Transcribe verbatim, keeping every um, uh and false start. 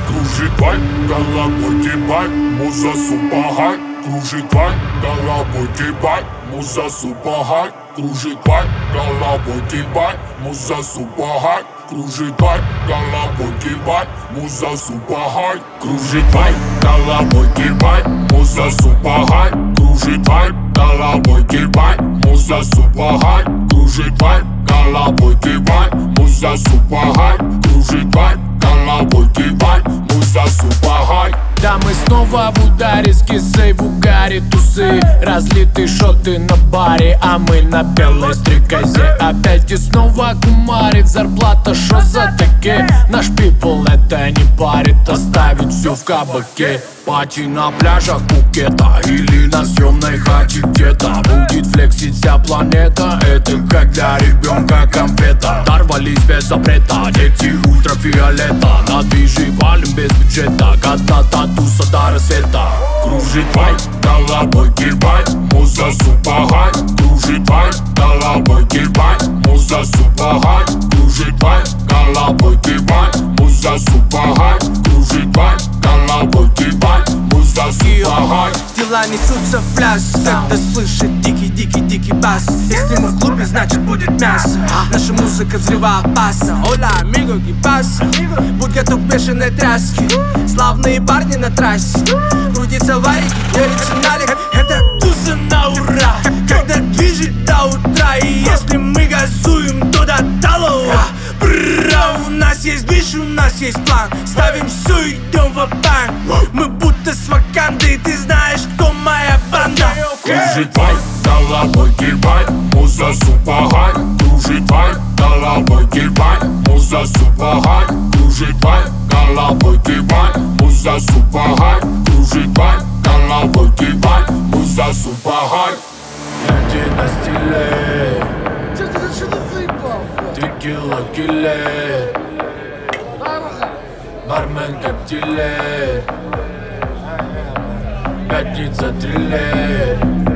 кружит вай, головой кивай, муза супер хай. Кружит вай, головой кивай, муза супер хай. Кружит вай, головой кивай, муза супер хай. Кружит вай, головой кивай, муза супер хай. Кружит вай, головой кивай, муза супер хай. Кружит вай, головой кивай, муза супер хай. Кружит вай, головой кивай, муза супер хай. Кружит вай, головой кивай, муза супер хай. Да мы снова в ударе с кисой, в угаре тусы. Разлиты шоты на баре, а мы на белой стрекозе. Опять и снова кумарит, зарплата шо за таки. Наш пипл это не парит, оставить все в кабаке. Пати на пляжах Пукета или на съемной хате где-то. Будет флексить вся планета, это как для ребенка конфета. Дорвались без запрета, дети ультрафиолета. На движи валим без бюджета, года татуса до рассвета. Кружит вай, головой кивай, муза супер хай. Кружит вай, головой кивай, муза супер хай. Кружит вай, головой кивай, муза супер хай. Кружит вай, головой кивай, муза супер хай. Дела несутся в пляс, когда слышит дикий-дикий-дикий бас. Если мы в клубе, значит будет мясо. Наша музыка взрывоопасна. Оля, амиго, гипаса. Будь готов к бешеной тряске. Славные парни на трассе. Крутится варик, верится налик. Это туза на ура, когда движет до утра. И если мы газуем, то до талого. Бра, у нас есть движ, у нас есть план. Ставим все, идем в банк. Мы будто с Ваканды, ты знаешь, кто моя банда. Кружит вай, головой кивай, муза супер хай. Кружит вай, головой кивай, муза супер хай. Кружит вай, головой кивай, муза супер хай. Кружит вай, головой кивай, муза супер хай. Люди на стиле, Че ты за что ты заебал? текила киллер, бармен как дилер, пятница триллер.